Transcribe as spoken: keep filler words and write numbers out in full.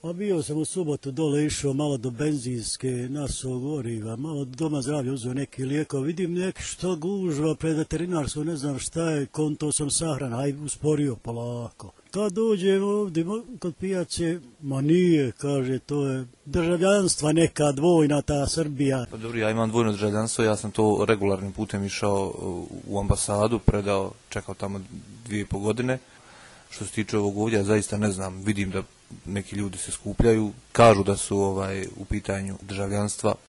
A bio sam u subotu dole išao malo do benzinske, nasuo goriva, malo doma zdravlja uzeo neki lijekov, vidim neki što gužva pred veterinarskom, ne znam šta je, konto sam sahran, aj usporio polako. Kad dođem ovdje kod pijace, ma nije, kaže, to je državljanstva neka dvojna ta Srbija. Pa dobro, ja imam dvojno državljanstvo, ja sam to regularnim putem išao u ambasadu, predao, čekao tamo dvije i po godine. Što se tiče ovog ovdje, ja zaista ne znam, vidim da neki ljudi se skupljaju, kažu da su ovaj u pitanju državljanstva